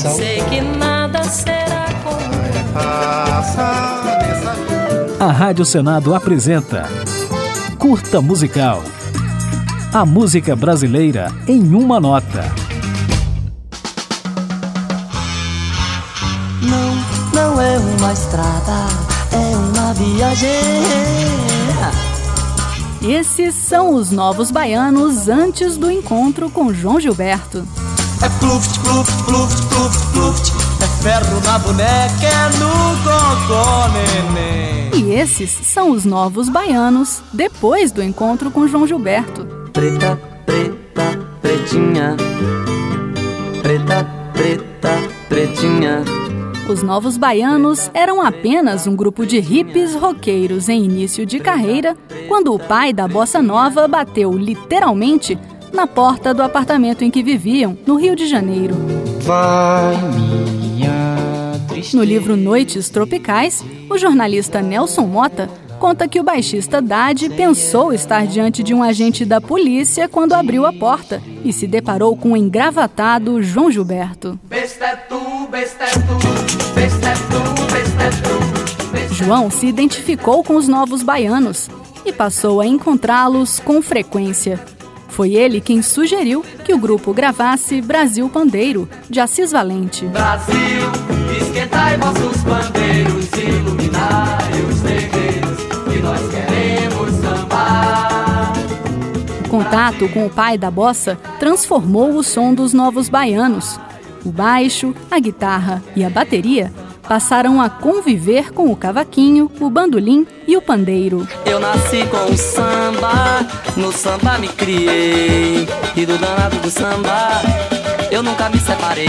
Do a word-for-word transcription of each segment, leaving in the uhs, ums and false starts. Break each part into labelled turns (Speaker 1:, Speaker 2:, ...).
Speaker 1: Atenção.
Speaker 2: Sei que nada será como
Speaker 3: A Rádio Senado apresenta Curta Musical. A música brasileira em uma nota.
Speaker 4: Não, não é uma estrada, é uma viagem.
Speaker 5: Esses são os Novos Baianos antes do encontro com João Gilberto.
Speaker 4: É pluft, pluft, pluft, pluft, pluft. É ferro na boneca, é no cocô, neném.
Speaker 5: E esses são os Novos Baianos depois do encontro com João Gilberto.
Speaker 4: Preta, preta, pretinha. Preta, preta, pretinha.
Speaker 5: Os Novos Baianos eram apenas um grupo de hippies roqueiros em início de carreira, quando o pai da bossa nova bateu, literalmente, na porta do apartamento em que viviam, no Rio de Janeiro.
Speaker 1: Vai, minha tristeza.
Speaker 5: No livro Noites Tropicais, o jornalista Nelson Mota conta que o baixista Dade pensou estar diante de um agente da polícia quando abriu a porta e se deparou com o engravatado João Gilberto. João se identificou com os Novos Baianos e passou a encontrá-los com frequência. Foi ele quem sugeriu que o grupo gravasse Brasil Pandeiro, de Assis Valente.
Speaker 4: Brasil, esquentai vossos pandeiros, iluminai os terreiros, que nós queremos sambar.
Speaker 5: O contato com o pai da bossa transformou o som dos Novos Baianos. O baixo, a guitarra e a bateria passaram a conviver com o cavaquinho, o bandolim e o pandeiro.
Speaker 4: Eu nasci com o samba, no samba me criei, e do danado do samba eu nunca me separei.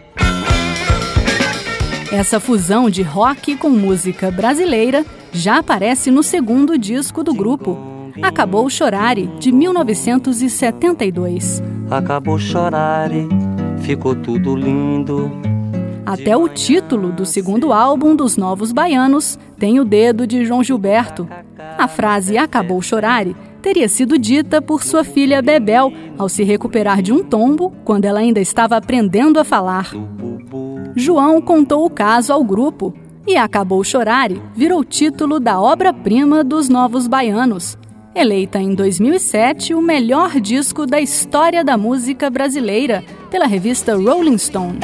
Speaker 5: Essa fusão de rock com música brasileira já aparece no segundo disco do grupo, Acabou Chorare, de mil novecentos e setenta e dois.
Speaker 4: Acabou Chorare, ficou tudo lindo.
Speaker 5: Até o título do segundo álbum dos Novos Baianos tem o dedo de João Gilberto. A frase Acabou Chorare teria sido dita por sua filha Bebel ao se recuperar de um tombo quando ela ainda estava aprendendo a falar. João contou o caso ao grupo e Acabou Chorare virou título da obra-prima dos Novos Baianos, eleita em dois mil e sete o melhor disco da história da música brasileira pela revista Rolling Stone.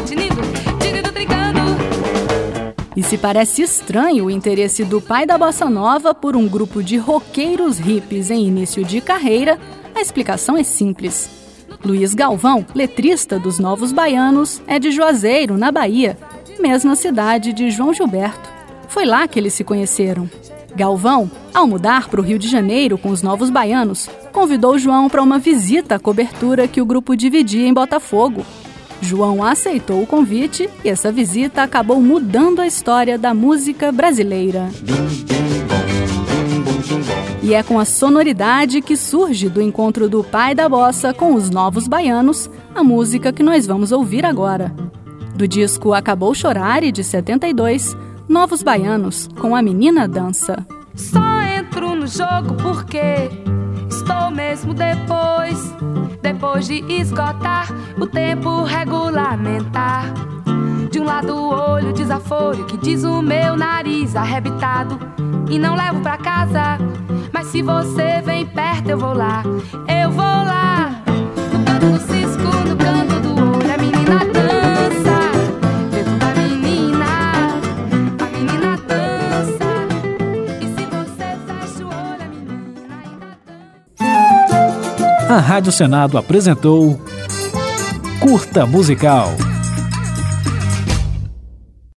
Speaker 5: E se parece estranho o interesse do pai da bossa nova por um grupo de roqueiros hippies em início de carreira, a explicação é simples. Luiz Galvão, letrista dos Novos Baianos, é de Juazeiro, na Bahia, mesma cidade de João Gilberto. Foi lá que eles se conheceram. Galvão, ao mudar para o Rio de Janeiro com os Novos Baianos, convidou João para uma visita à cobertura que o grupo dividia em Botafogo. João aceitou o convite e essa visita acabou mudando a história da música brasileira. E é com a sonoridade que surge do encontro do pai da bossa com os Novos Baianos a música que nós vamos ouvir agora. Do disco Acabou Chorare, de setenta e dois, Novos Baianos, com A Menina Dança.
Speaker 6: Só entro no jogo porque estou mesmo depois, depois de esgotar o tempo regulamentar. De um lado o olho desaforo que diz o meu nariz arrebitado e não levo pra casa, mas se você vem perto eu vou lá, eu vou lá. No canto do cisco, no canto do olho, a menina dança. Dentro da menina, a menina dança. E se você fecha o olho, a menina ainda dança.
Speaker 3: A Rádio Senado apresentou Curta Musical.